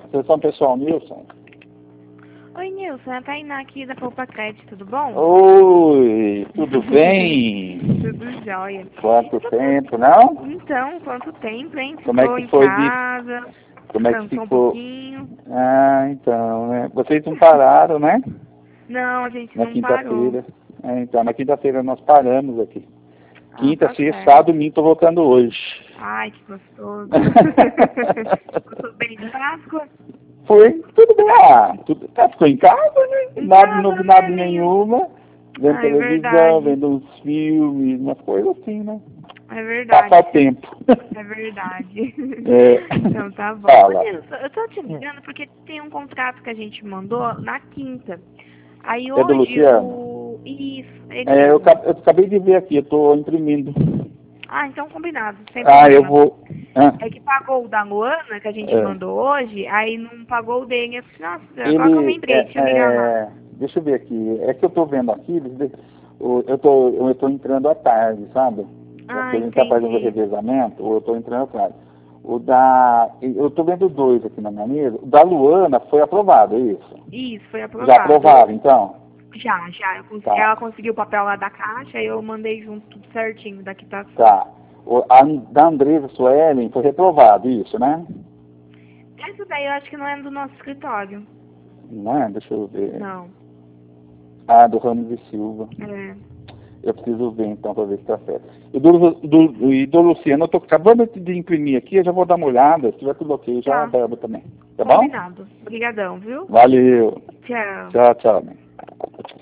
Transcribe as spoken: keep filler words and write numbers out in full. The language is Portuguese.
Atenção pessoal, Nilson. Oi, Nilson, é a Tainá aqui da Poupa Crédito, tudo bom? Oi, tudo bem? Tudo jóia. Quanto tempo, não? Então, quanto tempo, hein? Como é Ficou que em foi casa, de... Como é que descansou ficou? um pouquinho. Ah, então, né? Vocês não pararam, né? Não, a gente Na não parou. quinta-feira. É, então, na quinta-feira nós paramos aqui. Ah, Quinta, tá sexta, certo. sábado, domingo, tô voltando hoje. Ai, que gostoso. Ficou bem de Páscoa? Foi, tudo bem. Ah, tudo, tá, ficou em casa, né? Em Nada, casa, novidade né, meio- nenhuma. Vendo Ai, televisão, verdade. vendo uns filmes, umas coisas assim, né? É verdade. Passar o tempo. É verdade. É. Então tá bom. Fala. Ô, Nilson, eu tô te ligando porque tem um contrato que a gente mandou na quinta. Aí É do hoje Luciano? o. Isso, ele É, eu, mesmo. acab- eu acabei de ver aqui, eu tô imprimindo. Ah, então combinado, sem Ah, eu problema. vou. Ah, É que pagou o da Luana, que a gente é. mandou hoje, aí não pagou o dele. Eu falei, nossa, agora que eu Ele. lembrei, É, deixa eu ligar lá. é, deixa eu ver aqui. É que eu tô vendo aqui, eles de- o- eu tô, eu tô entrando à tarde, sabe? Ah, Porque a gente tá fazendo o entendi. revezamento, ou eu tô entrando à tarde. O da. Eu tô vendo dois aqui na minha mesa. O da Luana foi aprovado, é isso? Isso, foi aprovado. Já aprovaram, então? Já, já. Eu cons- Tá. Ela conseguiu o papel lá da caixa, aí eu mandei junto tudo certinho da quitação. Tá. O, a da Andresa Suelen foi reprovado, isso, né? Essa daí eu acho que não é do nosso escritório. Não é? Deixa eu ver. Não. Ah, do Ramos e Silva. É. Eu preciso ver então para ver se está certo. E do, do, e do Luciano, eu estou acabando de imprimir aqui, eu já vou dar uma olhada, se tiver tudo ok, já Tá. verbo também. Tá bom? Combinado. Obrigadão, viu? Valeu. Tchau. Tchau, tchau.